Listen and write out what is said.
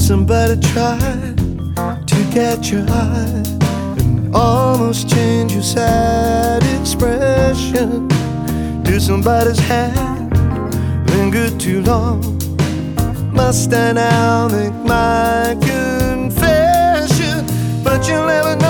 somebody tried to catch your eye and almost change your sad expression? Did somebody's hand linger too long? Must I now make my confession? But you'll never know